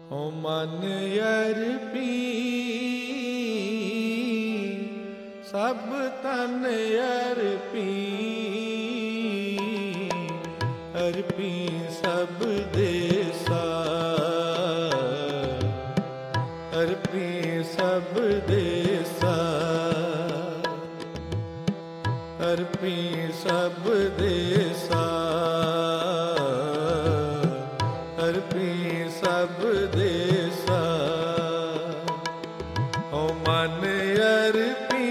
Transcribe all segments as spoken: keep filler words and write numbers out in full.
हो मन अर्पी सब तन अर्पी, अर्पी सब देसा, अर्पी सब देसा, अर्पी सब देसा, अर्पी सब देसा। हो मन अर्पी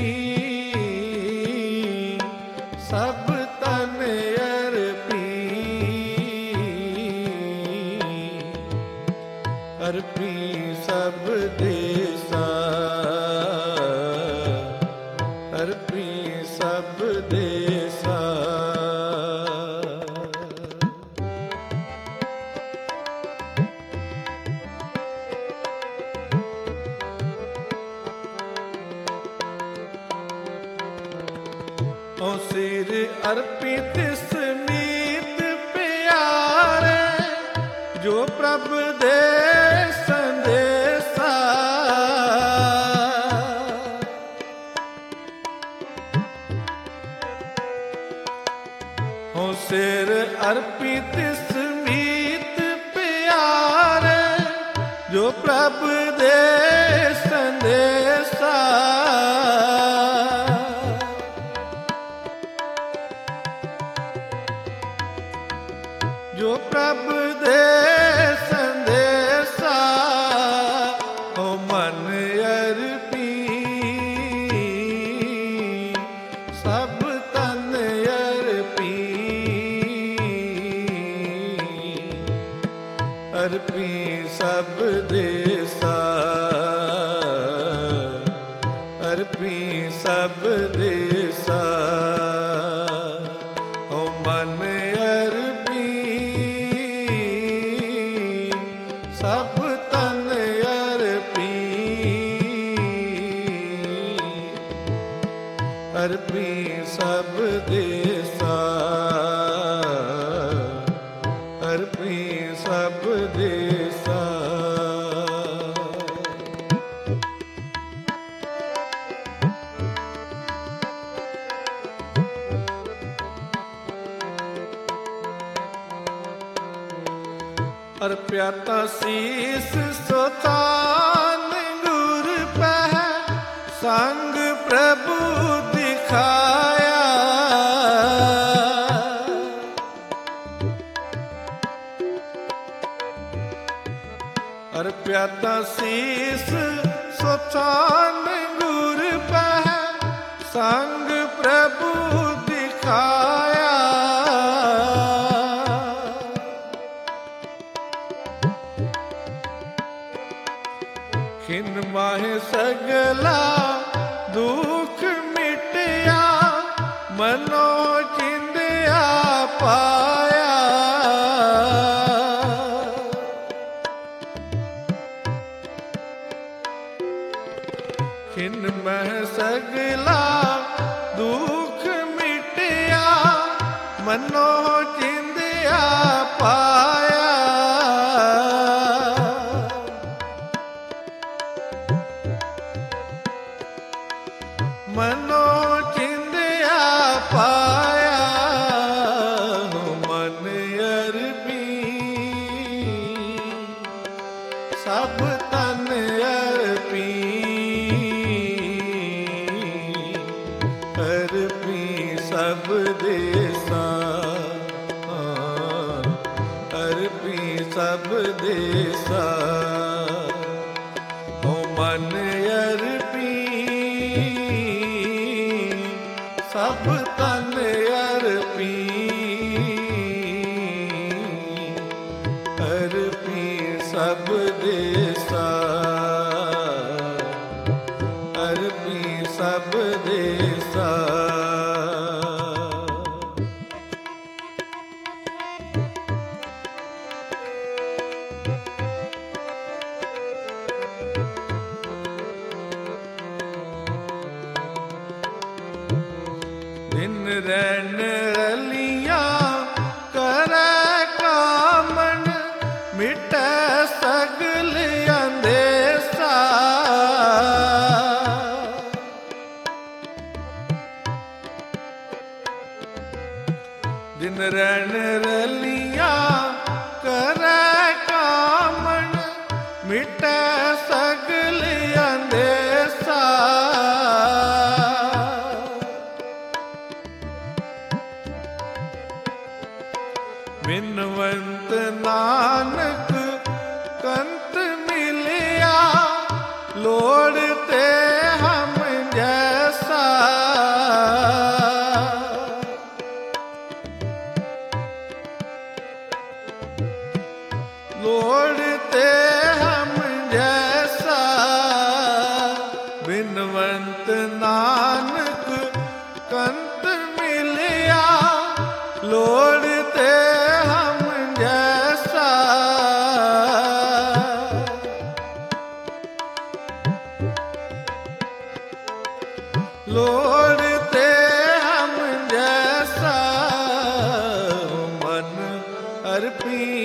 सब तन अर्पी, अर्पी सब देसा, अर्पी सब देसा। ओ सिर अर्पी तिस मीत प्यारे, जो प्रभ दे संदेसा। हो सिर अर्पी तिस मीत प्यारे, जो प्रभ दे संदेसा। जो प्रभ दे संदेसा। हो मन अर्पी सब तन अर्पी, अर्पी सब देसा, अर्पी सब देसा। हो मन सब तन अर्पी, अर्पी सब देसा, अर्पी सब देसा। अर्प्या ता सीस सोतान गुर पह, संग प्रभु दिखाया। अर्प्या ता सीस सोतान गुर पह, संग प्रभु दिखाया। खिन माहे सगला दुख मिटया, मनो चिंदिया पाया। खिन मह सगला दुख मिटया, मनो चिंदिया पाया। मनो चिंदिया पाया। हो मन अर्पी सब तन अर्पी, अर्पी सब देसा, अर्पी सब देसा। हो मन अर्पी सब तन अर्पी, अर्पी सब देसा, अर्पी सब देसा। दिन रैन रलिया करे कामन मिटे ਸਗਲ ਅੰਦੇਸਾ। ਦਿਨ ਰਣ ਰਲੀਆਂ ਕਰੈ ਕਾਮਣ, ਮਿਟੈ ਸਗਲ ਅੰਦੇਸਾ। ਬਿਨਵੰਤ ਨਾਨਕ ਕੰਤ ਮਿਲਿਆ, ਲੋੜ ਤੇ ਹਮ ਜੈਸਾ। ਲੋੜ ਤੇ ਹਮ ਜੈਸਾ, ਬਿਨਵੰਤ ਨਾਨਕ ਕੰਤ ਮਿਲਿਆ, ਲੋੜ ਤੇ ਹਮ ਜੈਸਾ। ਲੋੜ ਤੇ ਹਮ ਜੈਸਾ, ਮਨ ਅਰਪੀ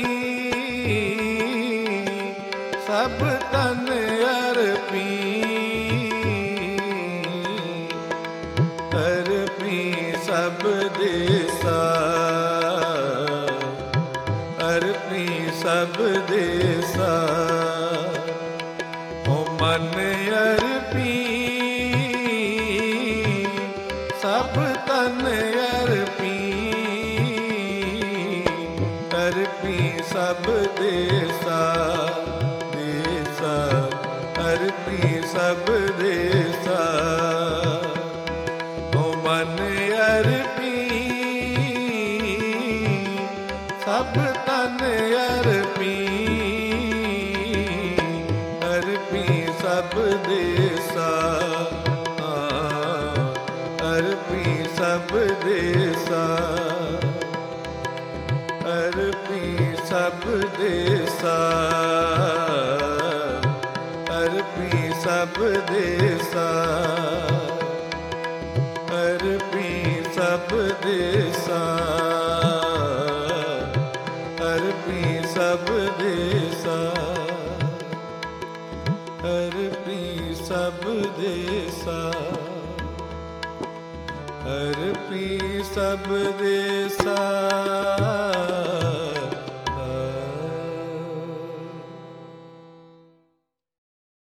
ਸਭ ਤਨ ਅਰਪੀ। ਅਰਪੀ ਸਭ ਦੇਸਾ, ਅਰਪੀ ਸਭ ਦੇਸਾ। ਓ ਮਨ ਅਰਪੀ ਸਭ ਤਨ ਅਰਪੀ। ਅਰਪੀ ਸਭ ਦੇਸਾ, ਦੇਸਾ ਅਰਪੀ ਸਭ ਦੇਸਾ। ਓ ਮਨ ਅਰਪੀ ਸਭ ਤਨ ਅਰਪੀ। ਅਰਪੀ ਸਭ ਦੇਸਾ, ਅਰਪੀ ਸਭ ਦੇਸਾ। ਅਰਪੀ ਸਭ ਦੇਸਾ, ਅਰਪੀ ਸਭ ਦੇਸਾ। ਅਰਪੀ ਸਭ ਦੇਸਾ, ਅਰਪੀ ਸਭ ਦੇਸਾ। ਅਰਪੀ ਸਭ ਦੇਸਾ, ਅਰਪੀ ਸਭ ਦੇਸਾ।